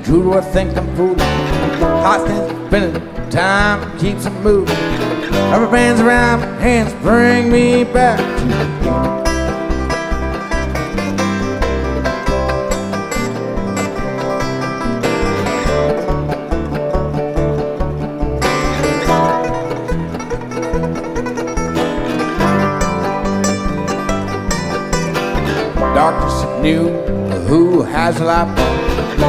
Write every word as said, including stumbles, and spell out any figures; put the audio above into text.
Who do I think I'm fooling? Heart's spinning, time keeps on moving. Rubber bands around my hands bring me back to the beginning. Darkness knew who has a light bulb.